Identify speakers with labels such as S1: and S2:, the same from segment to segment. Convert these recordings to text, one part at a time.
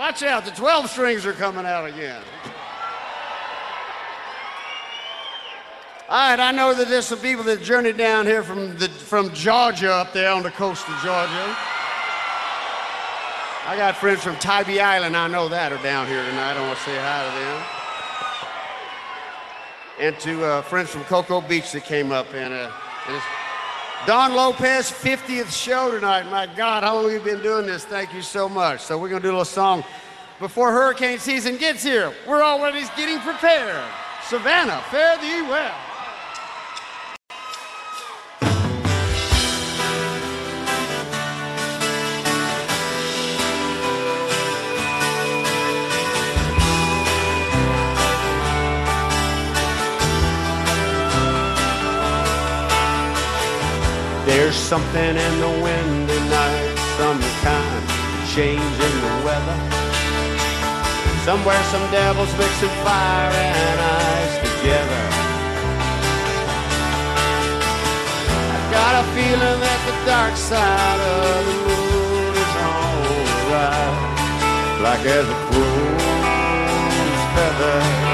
S1: Watch out, the 12 strings are coming out again. All right, I know that there's some people that journeyed down here from Georgia up there on the coast of Georgia. I got friends from Tybee Island, I know that, are down here tonight. I want to say hi to them. And to friends from Cocoa Beach that came up. And it's Don Lopez, 50th show tonight. My God, how long have you been doing this? Thank you so much. So we're going to do a little song before hurricane season gets here. We're already getting prepared. Savannah, fare thee well. There's something in the wind tonight, some kind of change in the weather. Somewhere some devils mixing fire and ice together. I've got a feeling that the dark side of the moon is on the rise, black as a crow's feather.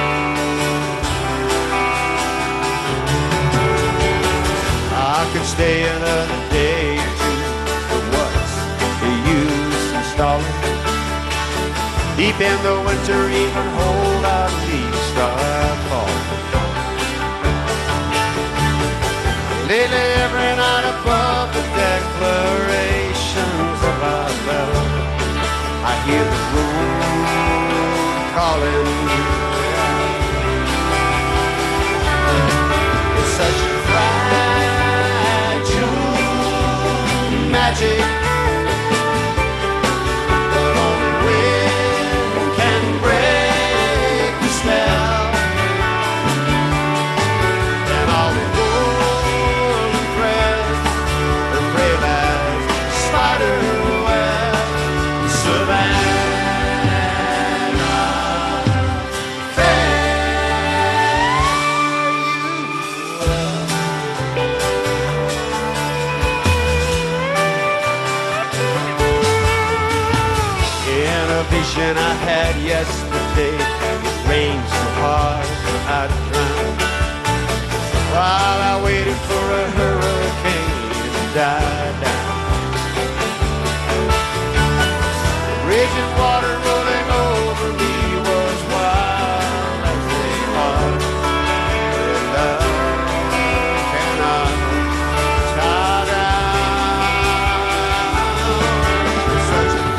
S1: I could stay another day or two, but what's the use installing? Deep in the winter, even hold out leaves start falling. Lately, every night above the declarations of our love, I hear the room calling. It's such a magic, but only wind can break the spell. And all the golden threads are brave as spider web. Savannah, vision I had yesterday, it rained so hard I'd drown. While I waited for a hurricane to die down, the raging water rolling over me was wild as they are. But love cannot tie down. Such a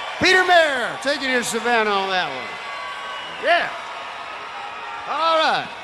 S1: Take it in Savannah on that one. Yeah. All right.